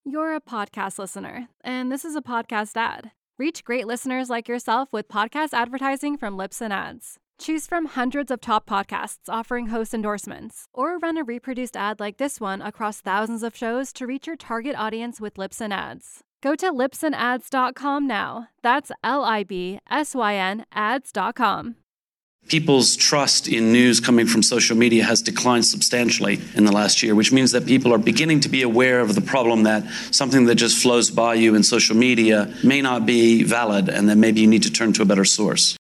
You're a podcast listener, and this is a podcast ad. Reach great listeners like yourself with podcast advertising from Libsyn Ads. Choose from hundreds of top podcasts offering host endorsements, or run a reproduced ad like this one across thousands of shows to reach your target audience with Libsyn Ads. Go to libsynads.com now. That's LIBSYN ads.com. People's trust in news coming from social media has declined substantially in the last year, which means that people are beginning to be aware of the problem that something that just flows by you in social media may not be valid, and that maybe you need to turn to a better source.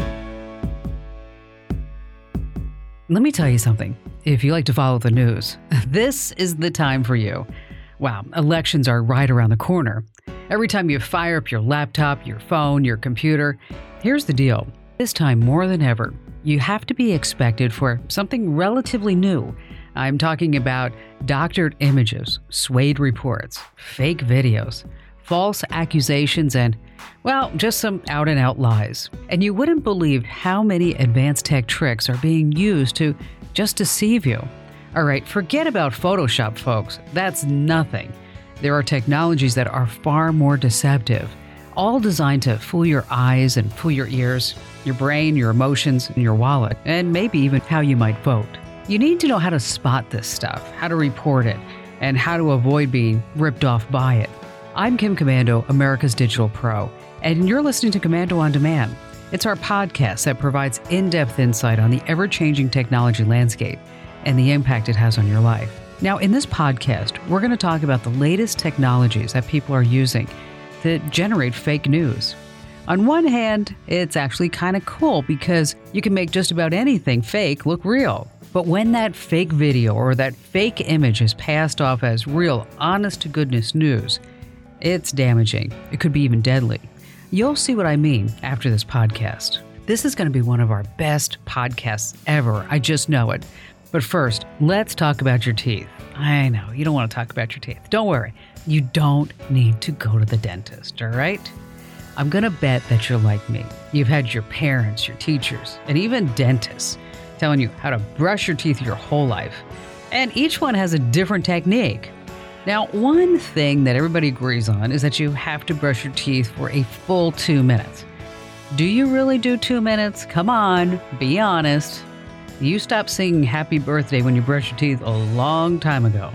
Let me tell you something. If you like to follow the news, this is the time for you. Wow, elections are right around the corner. Every time you fire up your laptop, your phone, your computer, here's the deal. This time more than ever, you have to be expected for something relatively new. I'm talking about doctored images, swayed reports, fake videos, false accusations, and, well, just some out-and-out lies. And you wouldn't believe how many advanced tech tricks are being used to just deceive you. All right, forget about Photoshop, folks. That's nothing. There are technologies that are far more deceptive, all designed to fool your eyes and fool your ears, your brain, your emotions, and your wallet, and maybe even how you might vote. You need to know how to spot this stuff, how to report it, and how to avoid being ripped off by it. I'm Kim Komando, America's Digital Pro, and you're listening to Komando on Demand. It's our podcast that provides in-depth insight on the ever-changing technology landscape and the impact it has on your life. Now, in this podcast, we're going to talk about the latest technologies that people are using to generate fake news. On one hand, it's actually kind of cool because you can make just about anything fake look real. But when that fake video or that fake image is passed off as real, honest-to-goodness news, it's damaging. It could be even deadly. You'll see what I mean after this podcast. This is going to be one of our best podcasts ever. I just know it. But first, let's talk about your teeth. I know, you don't want to talk about your teeth. Don't worry. You don't need to go to the dentist, all right? I'm going to bet that you're like me. You've had your parents, your teachers, and even dentists telling you how to brush your teeth your whole life. And each one has a different technique. Now, one thing that everybody agrees on is that you have to brush your teeth for a full 2 minutes. Do you really do 2 minutes? Come on, be honest. You stopped singing Happy Birthday when you brushed your teeth a long time ago.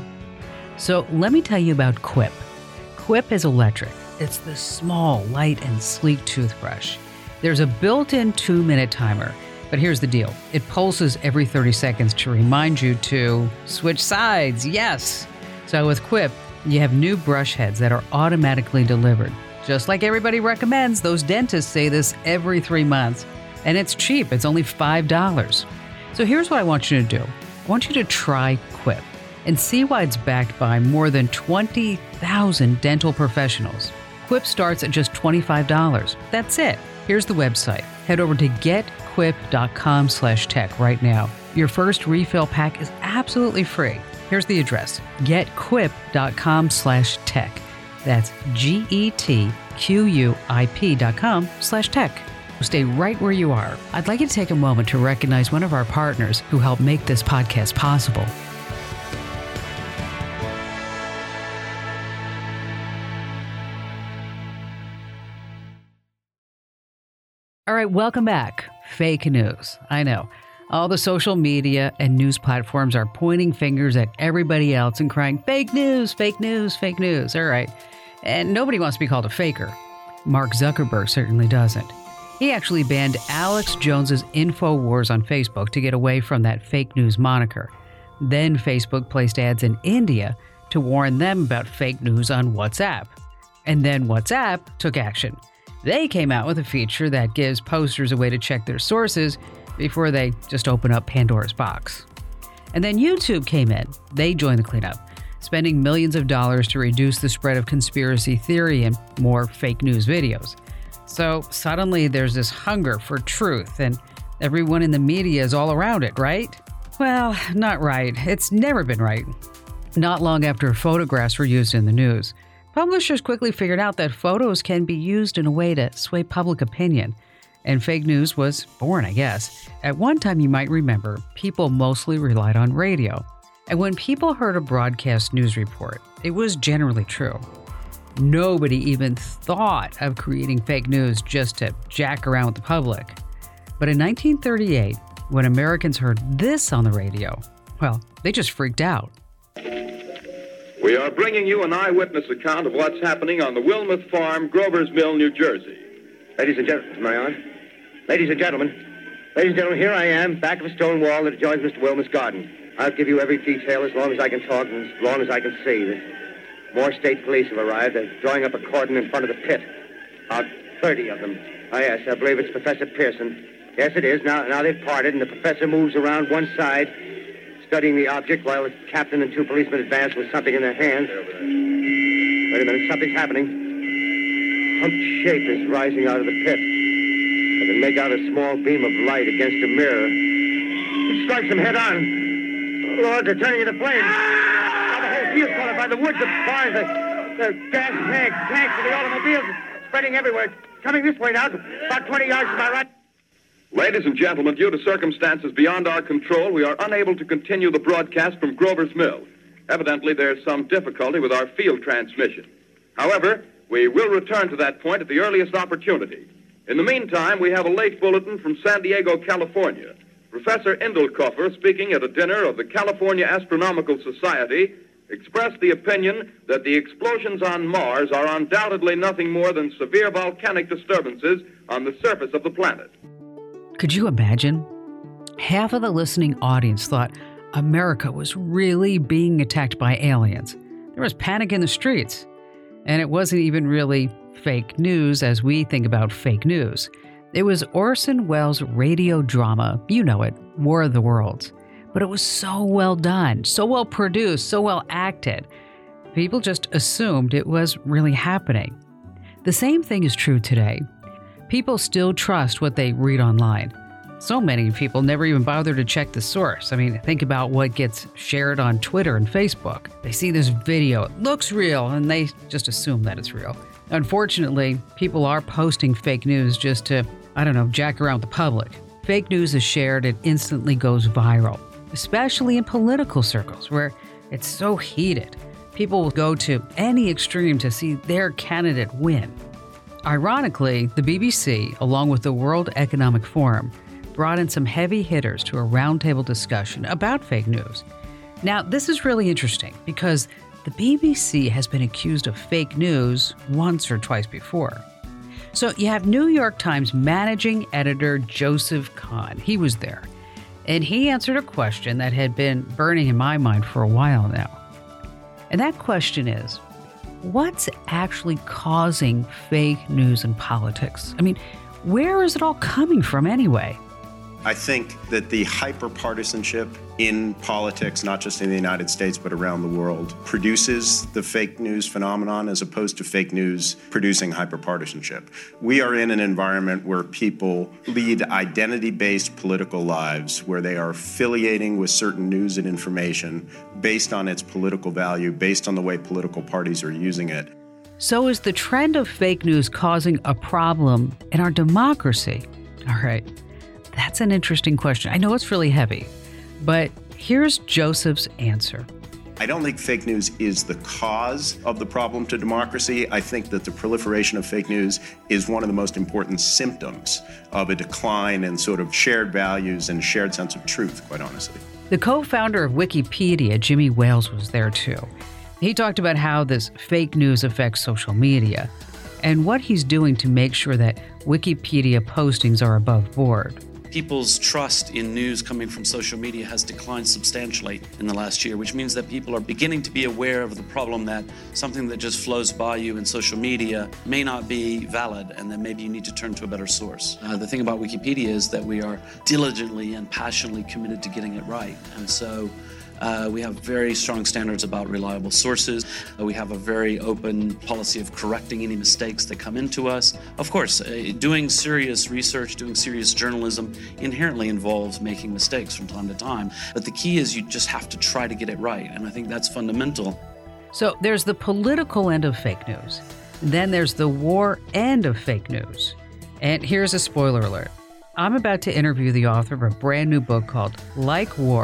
So let me tell you about Quip. Quip is electric. It's the small, light, and sleek toothbrush. There's a built-in 2-minute timer, but here's the deal. It pulses every 30 seconds to remind you to switch sides, yes! So with Quip, you have new brush heads that are automatically delivered. Just like everybody recommends, those dentists say this every 3 months. And it's cheap, it's only $5. So here's what I want you to do. I want you to try Quip and see why it's backed by more than 20,000 dental professionals. Quip starts at just $25. That's it. Here's the website. Head over to getquip.com/tech right now. Your first refill pack is absolutely free. Here's the address. getquip.com/tech. That's getquip.com/tech. Stay right where you are. I'd like you to take a moment to recognize one of our partners who helped make this podcast possible. All right, welcome back. Fake news. I know. All the social media and news platforms are pointing fingers at everybody else and crying, fake news, fake news, fake news. All right. And nobody wants to be called a faker. Mark Zuckerberg certainly doesn't. He actually banned Alex Jones's InfoWars on Facebook to get away from that fake news moniker. Then Facebook placed ads in India to warn them about fake news on WhatsApp. And then WhatsApp took action. They came out with a feature that gives posters a way to check their sources before they just open up Pandora's box. And then YouTube came in. They joined the cleanup, spending millions of dollars to reduce the spread of conspiracy theory and more fake news videos. So suddenly there's this hunger for truth, and everyone in the media is all around it, right? Well, not right. It's never been right. Not long after photographs were used in the news, publishers quickly figured out that photos can be used in a way to sway public opinion. And fake news was born, I guess. At one time, you might remember, people mostly relied on radio. And when people heard a broadcast news report, it was generally true. Nobody even thought of creating fake news just to jack around with the public. But in 1938, when Americans heard this on the radio, well, they just freaked out. We are bringing you an eyewitness account of what's happening on the Wilmuth Farm, Grover's Mill, New Jersey. Ladies and gentlemen, am I on? Ladies and gentlemen, here I am, back of a stone wall that adjoins Mr. Wilmuth's garden. I'll give you every detail as long as I can talk and as long as I can see. More state police have arrived. They're drawing up a cordon in front of the pit. About 30 of them. Oh, yes, I believe it's Professor Pearson. Yes, it is. Now they've parted, and the professor moves around one side, studying the object, while the captain and two policemen advance with something in their hands. Wait a minute, something's happening. Humped shape is rising out of the pit. I can make out a small beam of light against a mirror. It strikes them head on. Lord, they're turning into flames. Now the whole field's caught up by the woods, the barns, the gas tanks of the automobiles spreading everywhere. It's coming this way now, about 20 yards to my right. Ladies and gentlemen, due to circumstances beyond our control, we are unable to continue the broadcast from Grover's Mill. Evidently, there's some difficulty with our field transmission. However, we will return to that point at the earliest opportunity. In the meantime, we have a late bulletin from San Diego, California. Professor Indelkoffer, speaking at a dinner of the California Astronomical Society, expressed the opinion that the explosions on Mars are undoubtedly nothing more than severe volcanic disturbances on the surface of the planet. Could you imagine? Half of the listening audience thought America was really being attacked by aliens. There was panic in the streets. And it wasn't even really fake news as we think about fake news. It was Orson Welles' radio drama, you know it, War of the Worlds. But it was so well done, so well produced, so well acted. People just assumed it was really happening. The same thing is true today. People still trust what they read online. So many people never even bother to check the source. I mean, think about what gets shared on Twitter and Facebook. They see this video, it looks real, and they just assume that it's real. Unfortunately, people are posting fake news just to, jack around the public. Fake news is shared, it instantly goes viral, especially in political circles where it's so heated. People will go to any extreme to see their candidate win. Ironically, the BBC, along with the World Economic Forum, brought in some heavy hitters to a roundtable discussion about fake news. Now, this is really interesting because the BBC has been accused of fake news once or twice before. So you have New York Times managing editor Joseph Kahn. He was there, and he answered a question that had been burning in my mind for a while now. And that question is, what's actually causing fake news in politics? I mean, where is it all coming from anyway? I think that the hyper-partisanship in politics, not just in the United States, but around the world, produces the fake news phenomenon as opposed to fake news producing hyper-partisanship. We are in an environment where people lead identity-based political lives, where they are affiliating with certain news and information based on its political value, based on the way political parties are using it. So is the trend of fake news causing a problem in our democracy? All right. That's an interesting question. I know it's really heavy, but here's Joseph's answer. I don't think fake news is the cause of the problem to democracy. I think that the proliferation of fake news is one of the most important symptoms of a decline in sort of shared values and shared sense of truth, quite honestly. The co-founder of Wikipedia, Jimmy Wales, was there too. He talked about how this fake news affects social media and what he's doing to make sure that Wikipedia postings are above board. People's trust in news coming from social media has declined substantially in the last year, which means that people are beginning to be aware of the problem that something that just flows by you in social media may not be valid, and that maybe you need to turn to a better source. The thing about Wikipedia is that we are diligently and passionately committed to getting it right. And so we have very strong standards about reliable sources. We have a very open policy of correcting any mistakes that come into us. Of course, doing serious research, doing serious journalism inherently involves making mistakes from time to time. But the key is you just have to try to get it right. And I think that's fundamental. So there's the political end of fake news. Then there's the war end of fake news. And here's a spoiler alert. I'm about to interview the author of a brand new book called Like War: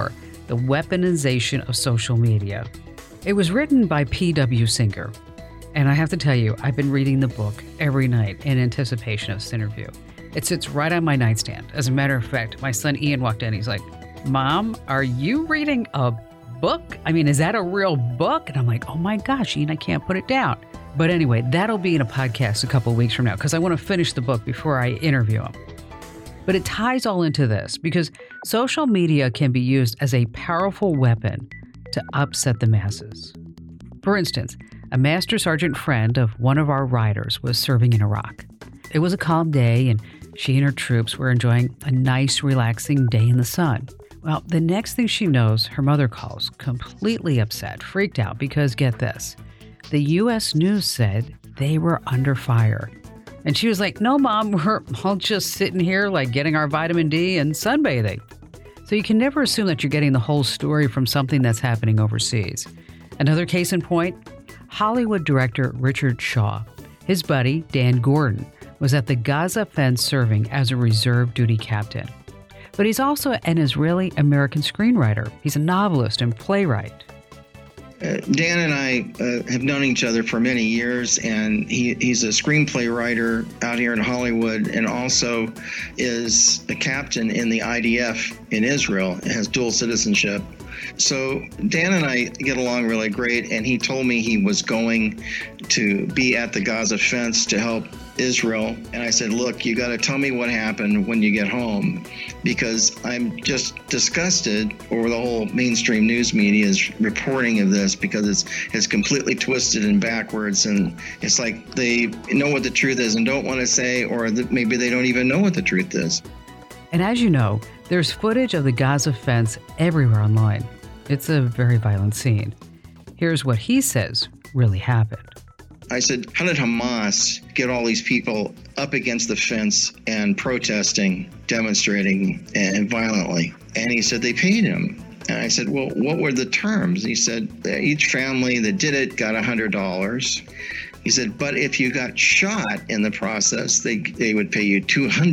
The Weaponization of Social Media. It was written by P.W. Singer. And I have to tell you, I've been reading the book every night in anticipation of this interview. It sits right on my nightstand. As a matter of fact, my son Ian walked in. He's like, "Mom, are you reading a book? I mean, is that a real book?" And I'm like, "Oh my gosh, Ian, I can't put it down." But anyway, that'll be in a podcast a couple of weeks from now because I want to finish the book before I interview him. But it ties all into this because social media can be used as a powerful weapon to upset the masses. For instance, a Master Sergeant friend of one of our riders was serving in Iraq. It was a calm day and she and her troops were enjoying a nice, relaxing day in the sun. Well, the next thing she knows, her mother calls, completely upset, freaked out because, get this, the U.S. News said they were under fire. And she was like, "No, Mom, we're all just sitting here like getting our vitamin D and sunbathing." So you can never assume that you're getting the whole story from something that's happening overseas. Another case in point, Hollywood director Richard Shaw. His buddy, Dan Gordon, was at the Gaza fence serving as a reserve duty captain. But he's also an Israeli-American screenwriter. He's a novelist and playwright. Dan and I have known each other for many years, and he's a screenplay writer out here in Hollywood and also is a captain in the IDF in Israel, has dual citizenship. So Dan and I get along really great, and he told me he was going to be at the Gaza fence to help Israel. And I said, "Look, you got to tell me what happened when you get home, because I'm just disgusted over the whole mainstream news media's reporting of this, because it's completely twisted and backwards. And it's like they know what the truth is and don't want to say, or maybe they don't even know what the truth is." And as you know, there's footage of the Gaza fence everywhere online. It's a very violent scene. Here's what he says really happened. I said, "How did Hamas get all these people up against the fence and protesting, demonstrating, and violently?" And he said, "They paid him." And I said, "Well, what were the terms?" And he said, "Each family that did it got $100. He said, "But if you got shot in the process, they would pay you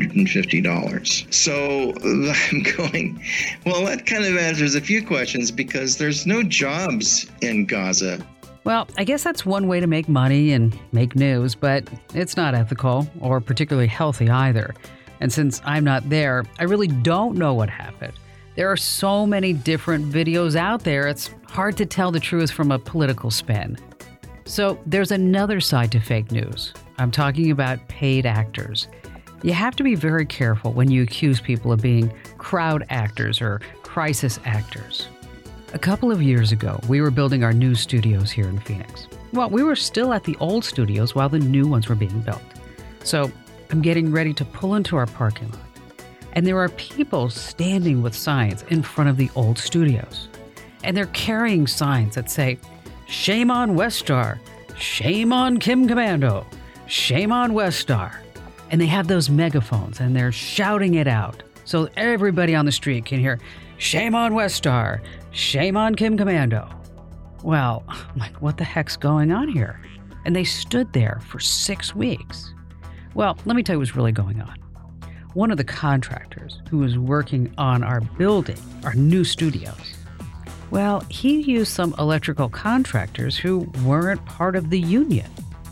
$250. So I'm going, well, that kind of answers a few questions, because there's no jobs in Gaza. Well, I guess that's one way to make money and make news, but it's not ethical or particularly healthy either. And since I'm not there, I really don't know what happened. There are so many different videos out there, it's hard to tell the truth from a political spin. So there's another side to fake news. I'm talking about paid actors. You have to be very careful when you accuse people of being crowd actors or crisis actors. A couple of years ago, we were building our new studios here in Phoenix. Well, we were still at the old studios while the new ones were being built. So I'm getting ready to pull into our parking lot. And there are people standing with signs in front of the old studios. And they're carrying signs that say, "Shame on Westar, shame on Kim Komando, shame on Westar." And they have those megaphones and they're shouting it out so everybody on the street can hear, "Shame on Westar, shame on Kim Komando." Well, I'm like, what the heck's going on here? And they stood there for 6 weeks. Well, let me tell you what's really going on. One of the contractors who was working on our building, our new studios, well, he used some electrical contractors who weren't part of the union.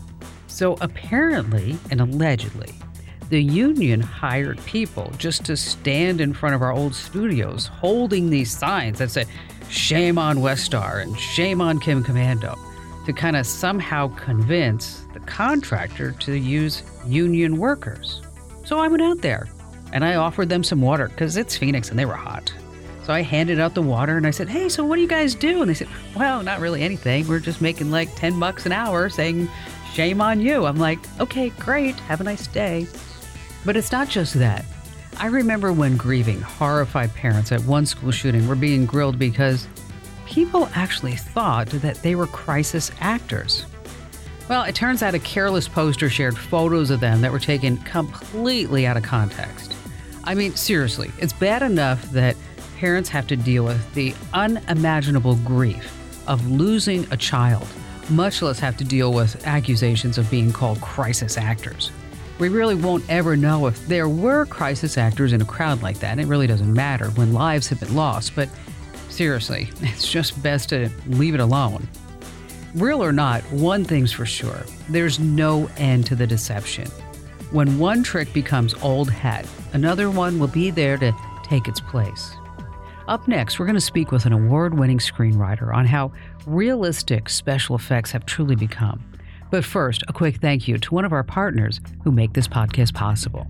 So apparently and allegedly, the union hired people just to stand in front of our old studios holding these signs that said, "Shame on Westar" and "Shame on Kim Komando," to kind of somehow convince the contractor to use union workers. So I went out there and I offered them some water because it's Phoenix and they were hot. So I handed out the water and I said, "Hey, so what do you guys do?" And they said, "Well, not really anything. We're just making like $10 an hour saying, 'Shame on you.'" I'm like, "Okay, great. Have a nice day." But it's not just that. I remember when grieving, horrified parents at one school shooting were being grilled because people actually thought that they were crisis actors. Well, it turns out a careless poster shared photos of them that were taken completely out of context. I mean, seriously, it's bad enough that parents have to deal with the unimaginable grief of losing a child, much less have to deal with accusations of being called crisis actors. We really won't ever know if there were crisis actors in a crowd like that. It really doesn't matter when lives have been lost. But seriously, it's just best to leave it alone. Real or not, one thing's for sure. There's no end to the deception. When one trick becomes old hat, another one will be there to take its place. Up next, we're going to speak with an award-winning screenwriter on how realistic special effects have truly become. But first, a quick thank you to one of our partners who make this podcast possible.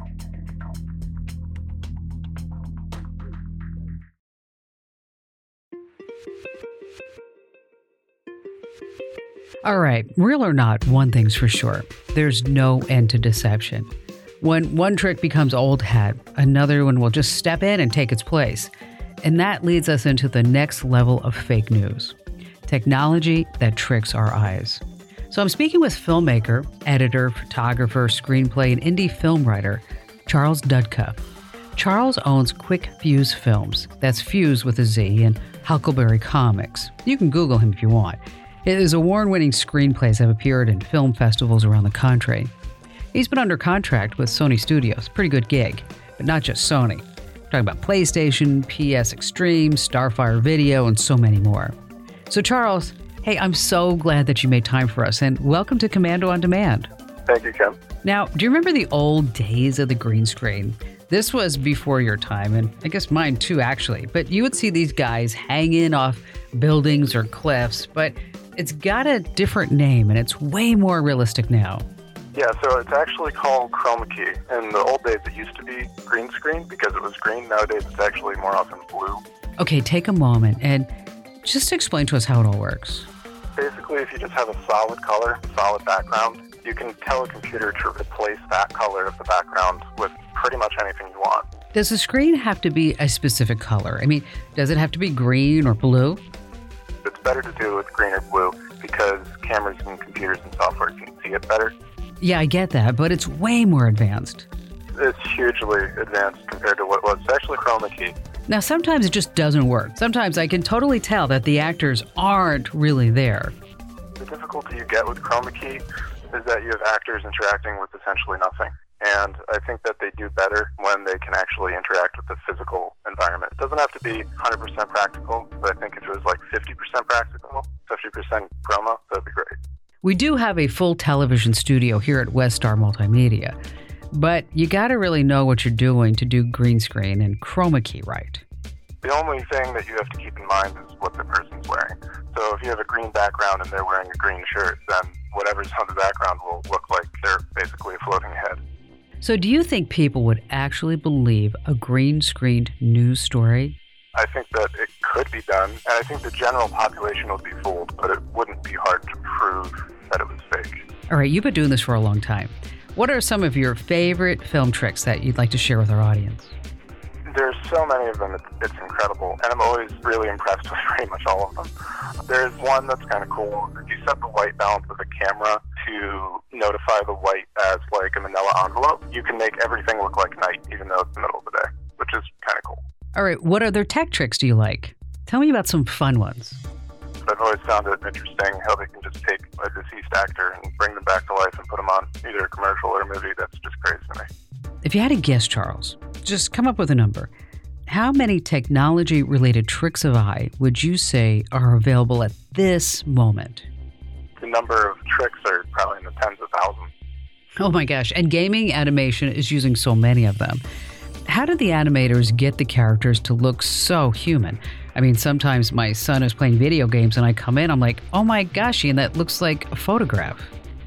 All right, real or not, one thing's for sure. There's no end to deception. When one trick becomes old hat, another one will just step in and take its place. And that leads us into the next level of fake news. Technology that tricks our eyes. So I'm speaking with filmmaker, editor, photographer, screenplay, and indie film writer, Charles Dudka. Charles owns Quick Fuse Films. That's Fuse with a Z, and Huckleberry Comics. You can Google him if you want. His award-winning screenplays have appeared in film festivals around the country. He's been under contract with Sony Studios, pretty good gig, but not just Sony. We're talking about PlayStation, PS Extreme, Starfire Video, and so many more. So Charles, hey, I'm so glad that you made time for us, and welcome to Commando on Demand. Thank you, Kim. Now, do you remember the old days of the green screen? This was before your time, and I guess mine too, actually. But you would see these guys hanging off buildings or cliffs, but it's got a different name, and it's way more realistic now. Yeah, so it's actually called chroma key. In the old days, it used to be green screen because it was green. Nowadays, it's actually more often blue. Okay, take a moment and just explain to us how it all works. Basically, if you just have a solid color, solid background, you can tell a computer to replace that color of the background with pretty much anything you want. Does the screen have to be a specific color? I mean, does it have to be green or blue? It's better to do it with green or blue because cameras and computers and software can see it better. Yeah, I get that, but it's way more advanced. It's hugely advanced compared to what it was. It's actually chroma key. Now, sometimes it just doesn't work. Sometimes I can totally tell that the actors aren't really there. The difficulty you get with chroma key is that you have actors interacting with essentially nothing. And I think that they do better when they can actually interact with the physical environment. It doesn't have to be 100% practical, but I think if it was like 50% practical, 50% chroma, that'd be great. We do have a full television studio here at Westar Multimedia, but you got to really know what you're doing to do green screen and chroma key right. The only thing that you have to keep in mind is what the person's wearing. So if you have a green background and they're wearing a green shirt, then whatever's on the background will look like they're basically a floating head. So do you think people would actually believe a green-screened news story? I think that it could be done, and I think the general population would be fooled, but it wouldn't be hard to prove that it was fake. All right, you've been doing this for a long time. What are some of your favorite film tricks that you'd like to share with our audience? There's so many of them, it's incredible, and I'm always really impressed with pretty much all of them. There's one that's kind of cool. You set the white balance of the camera to notify the white as like a manila envelope. You can make everything look like night, even though it's the middle of the day, which is kind of cool. All right, what other tech tricks do you like? Tell me about some fun ones. I've always found it interesting how they can just take a deceased actor and bring them back to life and put them on either a commercial or a movie. That's just crazy to me. If you had to guess, Charles, just come up with a number. How many technology-related tricks of eye would you say are available at this moment? The number of tricks are probably in the tens of thousands. Oh my gosh, and gaming animation is using so many of them. How did the animators get the characters to look so human? I mean, sometimes my son is playing video games and I come in, I'm like, oh my gosh, Ian, that looks like a photograph.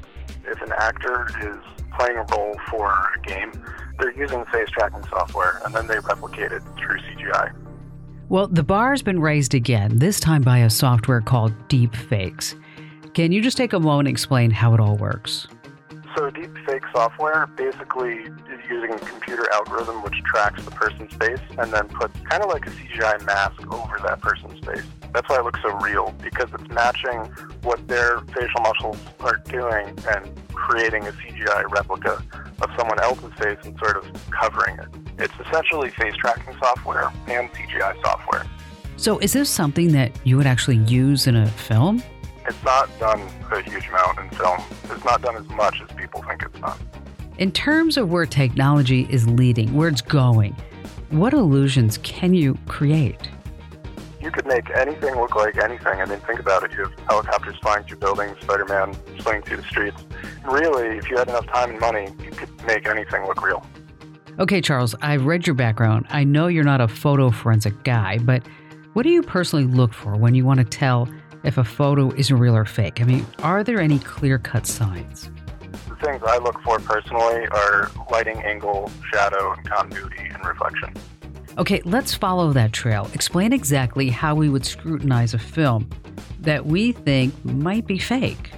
If an actor is playing a role for a game, they're using face tracking software and then they replicate it through CGI. Well, the bar's been raised again, this time by a software called Deepfakes. Can you just take a moment and explain how it all works? So deepfake software basically is using a computer algorithm which tracks the person's face and then puts kind of like a CGI mask over that person's face. That's why it looks so real, because it's matching what their facial muscles are doing and creating a CGI replica of someone else's face and sort of covering it. It's essentially face tracking software and CGI software. So is this something that you would actually use in a film? It's not done a huge amount in film. It's not done as much as people think it's done. In terms of where technology is leading, where it's going, what illusions can you create? You could make anything look like anything. I mean, think about it. You have helicopters flying through buildings, Spider-Man swinging through the streets. Really, if you had enough time and money, you could make anything look real. Okay, Charles, I've read your background. I know you're not a photo forensic guy, but what do you personally look for when you want to tell if a photo is real or fake? I mean, are there any clear-cut signs? The things I look for personally are lighting, angle, shadow, and continuity and reflection. Okay, let's follow that trail. Explain exactly how we would scrutinize a film that we think might be fake.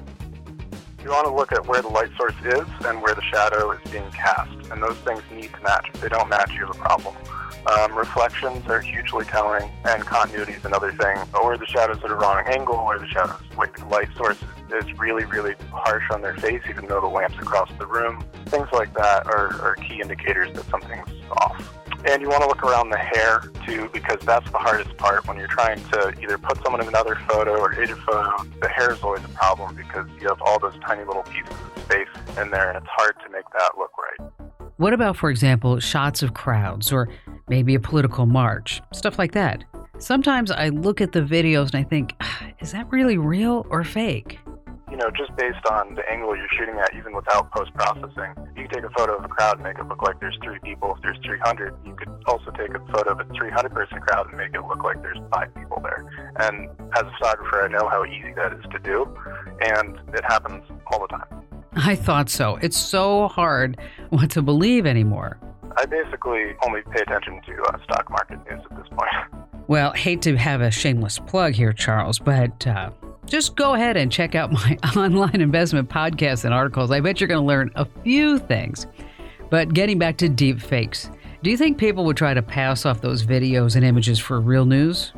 You want to look at where the light source is and where the shadow is being cast, and those things need to match. If they don't match, you have a problem. Reflections are hugely telling, and continuity is another thing. Or the shadows at a wrong angle, or the shadows where the light source is really, really harsh on their face, even though the lamp's across the room. Things like that are key indicators that something's off. And you want to look around the hair, too, because that's the hardest part. When you're trying to either put someone in another photo or edit a photo, the hair is always a problem because you have all those tiny little pieces of space in there, and it's hard to make that look right. What about, for example, shots of crowds or maybe a political march, stuff like that? Sometimes I look at the videos and I think, is that really real or fake? You know, just based on the angle you're shooting at, even without post-processing, you can take a photo of a crowd and make it look like there's 3 people. If there's 300, you could also take a photo of a 300-person crowd and make it look like there's 5 people there. And as a photographer, I know how easy that is to do, and it happens all the time. I thought so. It's so hard what to believe anymore. I basically only pay attention to stock market news at this point. Well, hate to have a shameless plug here, Charles, but just go ahead and check out my online investment podcasts and articles. I bet you're going to learn a few things. But getting back to deep fakes, do you think people would try to pass off those videos and images for real news?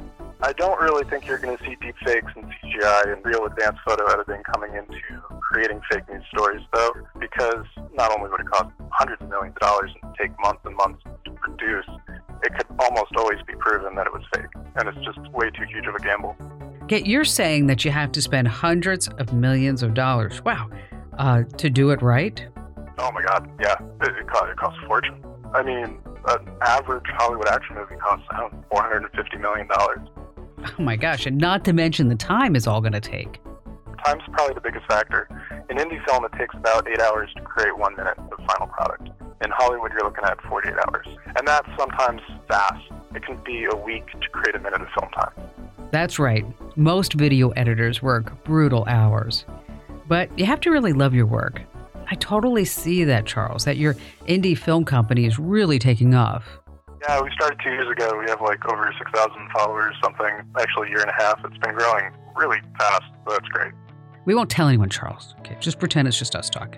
I don't really think you're going to see deep fakes and CGI and real advanced photo editing coming into creating fake news stories, though, because not only would it cost hundreds of millions of dollars and take months and months to produce, it could almost always be proven that it was fake, and it's just way too huge of a gamble. Okay, you're saying that you have to spend hundreds of millions of dollars, wow, to do it right? Oh my God, yeah, it costs a fortune. I mean, an average Hollywood action movie costs $450 million. Oh my gosh, and not to mention the time it's all going to take. Time's probably the biggest factor. In indie film, it takes about 8 hours to create 1 minute of final product. In Hollywood, you're looking at 48 hours. And that's sometimes fast. It can be a week to create a minute of film time. That's right. Most video editors work brutal hours. But you have to really love your work. I totally see that, Charles, that your indie film company is really taking off. Yeah, we started 2 years ago. We have like over 6,000 followers, something. Actually, a year and a half. It's been growing really fast, so that's great. We won't tell anyone, Charles. Okay, just pretend it's just us talking.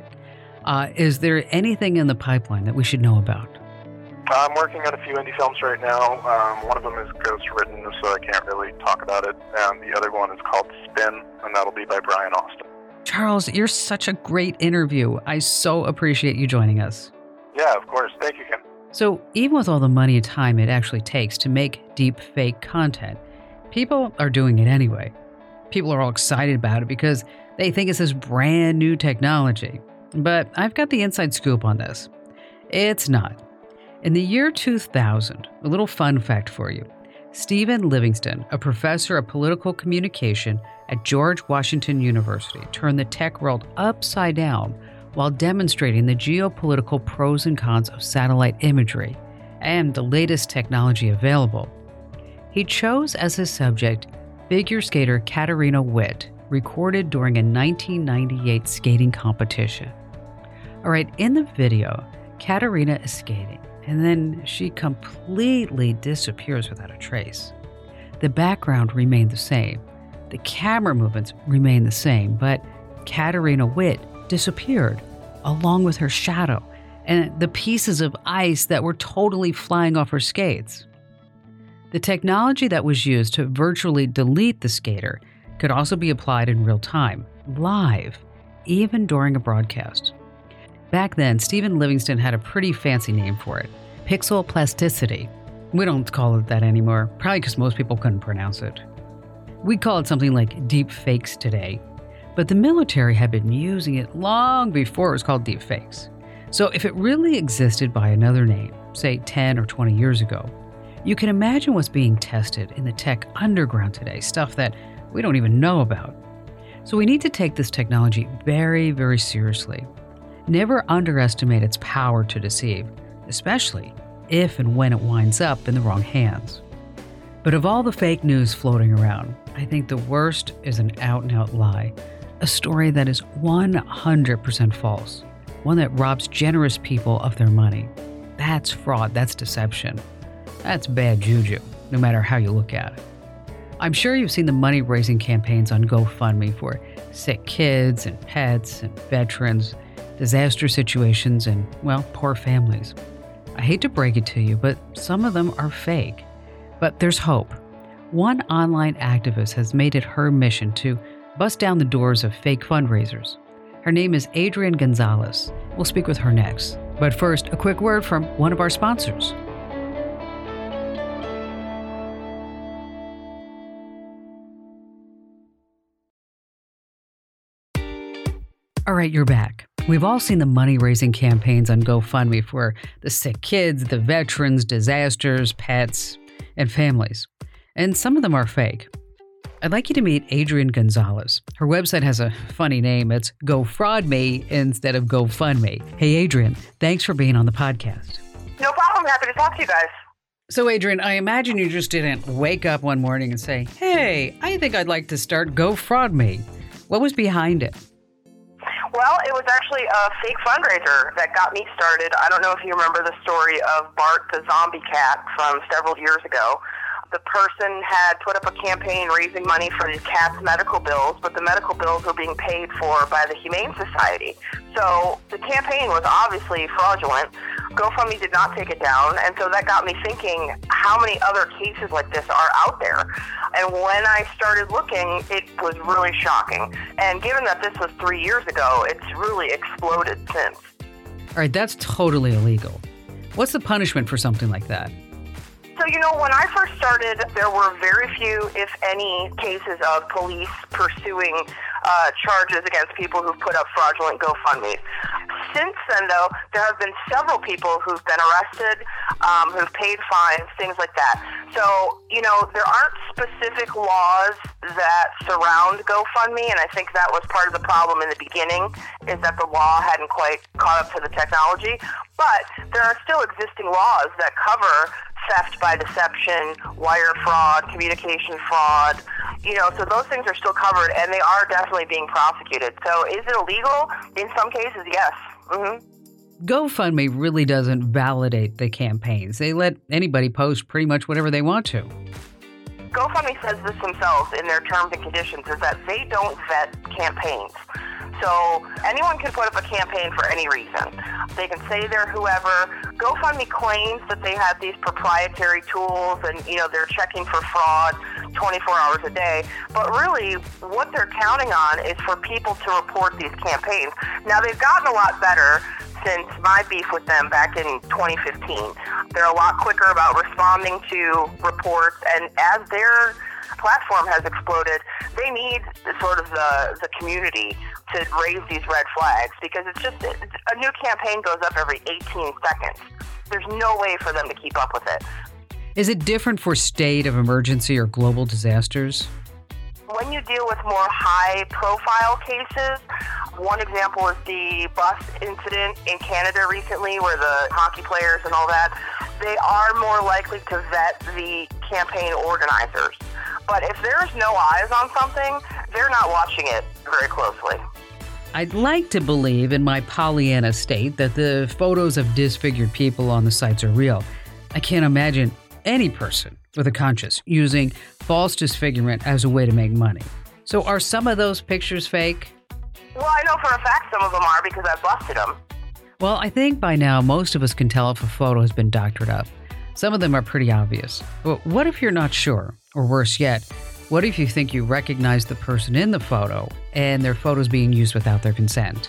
Is there anything in the pipeline that we should know about? I'm working on a few indie films right now. One of them is ghost-written, so I can't really talk about it. And the other one is called Spin, and that'll be by Brian Austin. Charles, you're such a great interview. I so appreciate you joining us. Yeah, of course. Thank you, Ken. So even with all the money and time it actually takes to make deep fake content, people are doing it anyway. People are all excited about it because they think it's this brand new technology. But I've got the inside scoop on this. It's not. In the year 2000, a little fun fact for you, Stephen Livingston, a professor of political communication at George Washington University, turned the tech world upside down while demonstrating the geopolitical pros and cons of satellite imagery and the latest technology available. He chose as his subject figure skater Katarina Witt, recorded during a 1998 skating competition. All right, in the video, Katarina is skating, and then she completely disappears without a trace. The background remained the same. The camera movements remained the same, but Katarina Witt disappeared, along with her shadow and the pieces of ice that were totally flying off her skates. The technology that was used to virtually delete the skater could also be applied in real time, live, even during a broadcast. Back then, Stephen Livingston had a pretty fancy name for it, pixel plasticity. We don't call it that anymore, probably because most people couldn't pronounce it. We call it something like deep fakes today, but the military had been using it long before it was called deep fakes. So if it really existed by another name, say 10 or 20 years ago, You can imagine what's being tested in the tech underground today, stuff that we don't even know about. So we need to take this technology very, very seriously. Never underestimate its power to deceive, especially if and when it winds up in the wrong hands. But of all the fake news floating around, I think the worst is an out-and-out lie, a story that is 100% false, one that robs generous people of their money. That's fraud, that's deception. That's bad juju, no matter how you look at it. I'm sure you've seen the money-raising campaigns on GoFundMe for sick kids and pets and veterans, disaster situations, and, well, poor families. I hate to break it to you, but some of them are fake. But there's hope. One online activist has made it her mission to bust down the doors of fake fundraisers. Her name is Adrienne Gonzalez. We'll speak with her next. But first, a quick word from one of our sponsors. All right, you're back. We've all seen the money-raising campaigns on GoFundMe for the sick kids, the veterans, disasters, pets, and families. And some of them are fake. I'd like you to meet Adrienne Gonzalez. Her website has a funny name. It's GoFraudMe instead of GoFundMe. Hey, Adrienne, thanks for being on the podcast. No problem. Happy to talk to you guys. So, Adrienne, I imagine you just didn't wake up one morning and say, hey, I think I'd like to start GoFraudMe. What was behind it? Well, it was actually a fake fundraiser that got me started. I don't know if you remember the story of Bart the zombie cat from several years ago. The person had put up a campaign raising money for the cat's medical bills, but the medical bills were being paid for by the Humane Society. So the campaign was obviously fraudulent. GoFundMe did not take it down, and so that got me thinking, how many other cases like this are out there? And when I started looking, it was really shocking. And given that this was 3 years ago, it's really exploded since. All right, that's totally illegal. What's the punishment for something like that? So, when I first started, there were very few, if any, cases of police pursuing charges against people who've put up fraudulent GoFundMes. Since then, though, there have been several people who've been arrested, who've paid fines, things like that. So, there aren't specific laws that surround GoFundMe, and I think that was part of the problem in the beginning, is that the law hadn't quite caught up to the technology. But there are still existing laws that cover theft by deception, wire fraud, communication fraud, so those things are still covered, and they are definitely being prosecuted. So is it illegal? In some cases, yes. Mm-hmm. GoFundMe really doesn't validate the campaigns. They let anybody post pretty much whatever they want to. GoFundMe says this themselves in their terms and conditions, is that they don't vet campaigns. So anyone can put up a campaign for any reason. They can say they're whoever. GoFundMe claims that they have these proprietary tools and, they're checking for fraud 24 hours a day. But really, what they're counting on is for people to report these campaigns. Now, they've gotten a lot better since my beef with them back in 2015. They're a lot quicker about responding to reports, and as their platform has exploded, they need sort of the community to raise these red flags, because a new campaign goes up every 18 seconds. There's no way for them to keep up with it. Is it different for state of emergency or global disasters? When you deal with more high-profile cases, one example is the bus incident in Canada recently where the hockey players and all that, they are more likely to vet the campaign organizers. But if there's no eyes on something, they're not watching it very closely. I'd like to believe in my Pollyanna state that the photos of disfigured people on the sites are real. I can't imagine any person with a conscience using false disfigurement as a way to make money. So are some of those pictures fake? Well, I know for a fact some of them are because I've busted them. Well, I think by now most of us can tell if a photo has been doctored up. Some of them are pretty obvious. But what if you're not sure? Or worse yet, what if you think you recognize the person in the photo and their photo's being used without their consent?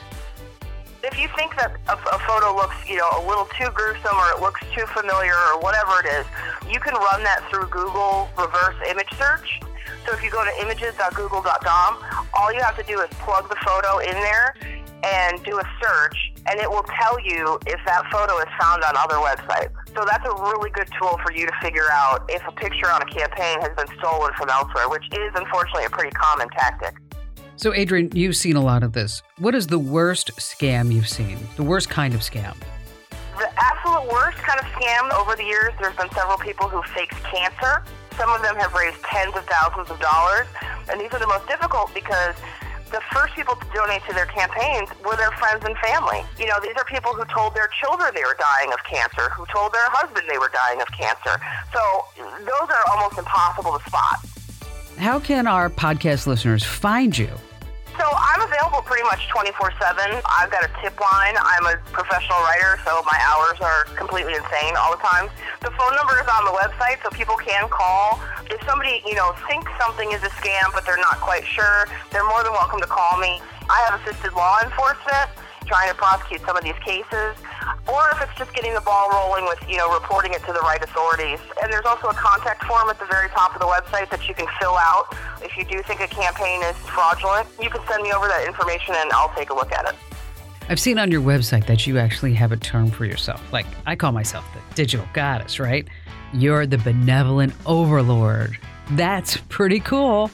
If you think that a photo looks, a little too gruesome or it looks too familiar or whatever it is, you can run that through Google reverse image search. So if you go to images.google.com, all you have to do is plug the photo in there and do a search, and it will tell you if that photo is found on other websites. So that's a really good tool for you to figure out if a picture on a campaign has been stolen from elsewhere, which is unfortunately a pretty common tactic. So, Adrienne, you've seen a lot of this. What is the worst scam you've seen? The worst kind of scam? The absolute worst kind of scam over the years, there's been several people who faked cancer. Some of them have raised tens of thousands of dollars. And these are the most difficult because the first people to donate to their campaigns were their friends and family. You know, these are people who told their children they were dying of cancer, who told their husband they were dying of cancer. So those are almost impossible to spot. How can our podcast listeners find you? So I'm available pretty much 24/7. I've got a tip line. I'm a professional writer, so my hours are completely insane all the time. The phone number is on the website, so people can call. If somebody, thinks something is a scam, but they're not quite sure, they're more than welcome to call me. I have assisted law enforcement trying to prosecute some of these cases, or if it's just getting the ball rolling with, reporting it to the right authorities. And there's also a contact form at the very top of the website that you can fill out. If you do think a campaign is fraudulent, you can send me over that information and I'll take a look at it. I've seen on your website that you actually have a term for yourself. Like, I call myself the digital goddess, right? You're the benevolent overlord. That's pretty cool.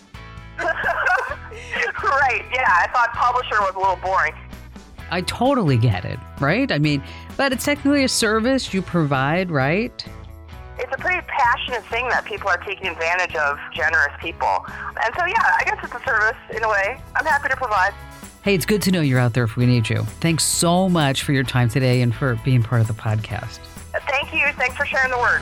Right, yeah. I thought publisher was a little boring. I totally get it, right? I mean, but it's technically a service you provide, right? It's a pretty passionate thing that people are taking advantage of, generous people. And so, yeah, I guess it's a service in a way. I'm happy to provide. Hey, it's good to know you're out there if we need you. Thanks so much for your time today and for being part of the podcast. Thank you. Thanks for sharing the word.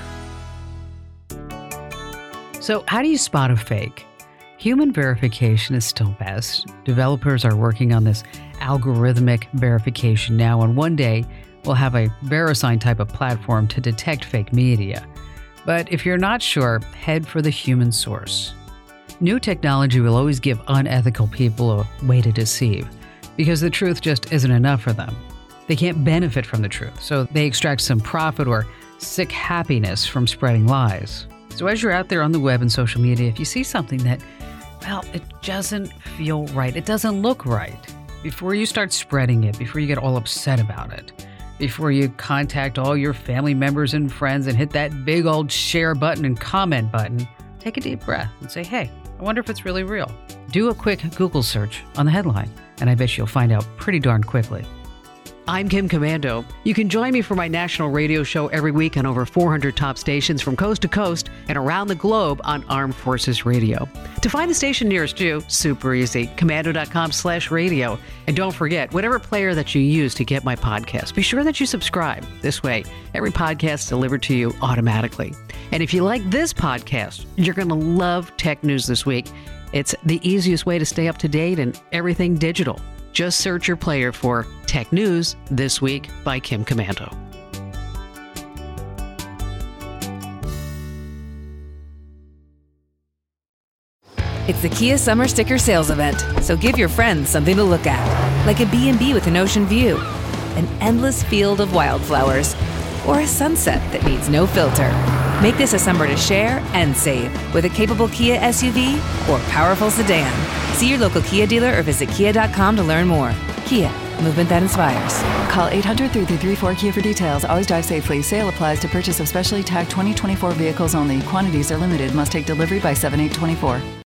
So, how do you spot a fake? Human verification is still best. Developers are working on this algorithmic verification now, and one day we'll have a VeriSign type of platform to detect fake media. But if you're not sure, head for the human source. New technology will always give unethical people a way to deceive, because the truth just isn't enough for them. They can't benefit from the truth, so they extract some profit or sick happiness from spreading lies. So as you're out there on the web and social media, if you see something that, well, it doesn't feel right, it doesn't look right, before you start spreading it, before you get all upset about it, before you contact all your family members and friends and hit that big old share button and comment button, take a deep breath and say, hey, I wonder if it's really real. Do a quick Google search on the headline, and I bet you'll find out pretty darn quickly. I'm Kim Komando. You can join me for my national radio show every week on over 400 top stations from coast to coast and around the globe on Armed Forces Radio. To find the station nearest you, super easy, komando.com/radio. And don't forget, whatever player that you use to get my podcast, be sure that you subscribe. This way, every podcast is delivered to you automatically. And if you like this podcast, you're going to love Tech News This Week. It's the easiest way to stay up to date and everything digital. Just search your player for Tech News This Week by Kim Komando. It's the Kia Summer Sticker Sales Event, so give your friends something to look at, like a B&B with an ocean view, an endless field of wildflowers, or a sunset that needs no filter. Make this a summer to share and save with a capable Kia SUV or powerful sedan. See your local Kia dealer or visit kia.com to learn more. Kia, movement that inspires. Call 800-3334-KIA for details. Always drive safely. Sale applies to purchase of specially tagged 2024 vehicles only. Quantities are limited. Must take delivery by 7/8/24.